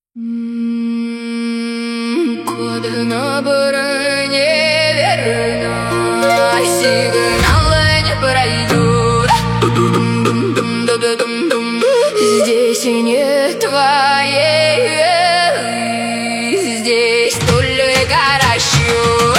Код на броне верно, сигналы не пройдут. Здесь и нет твоей веры, здесь только расчет.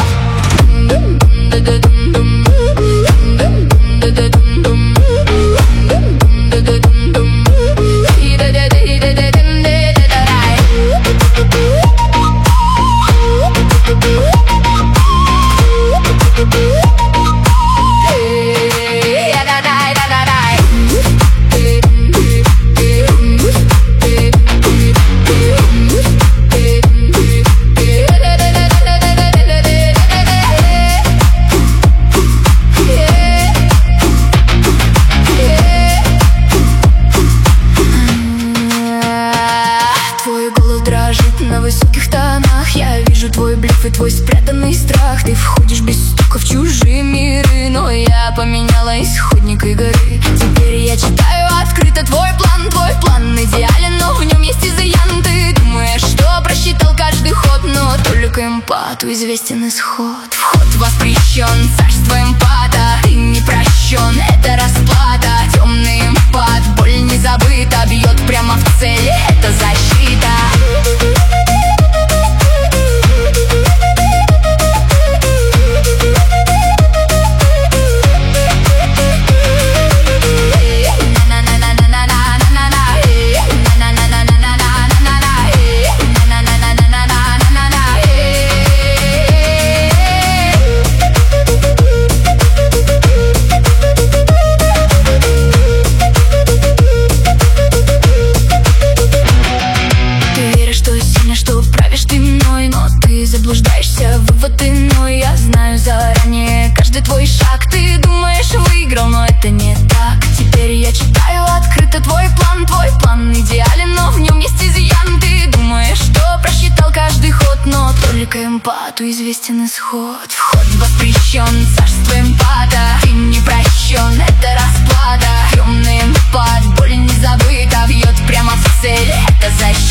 На высоких тонах я вижу твой блеф и твой спрятанный страх. Ты входишь без стука в чужие миры, но я поменяла исходник игры. Теперь я читаю открыто твой план идеален, но в нем есть изъян. Ты думаешь, что просчитал каждый ход, но только эмпату известен исход. Вход воспрещен, царство эмпата, ты не прощен, это расплата. Темный эмпат, боль не забыта, бьет прямо в цель, это защита. Заблуждаешься, вывод иной, я знаю заранее каждый твой шаг. Ты думаешь, выиграл, но это не так. Теперь я читаю открыто твой план идеален, но в нем есть изъян. Ты думаешь, что просчитал каждый ход, но только эмпату известен исход. Вход воспрещен, царство эмпата, ты не прощен, это расплата. Темный эмпат, боль не забыта, бьет прямо в цель, это защита.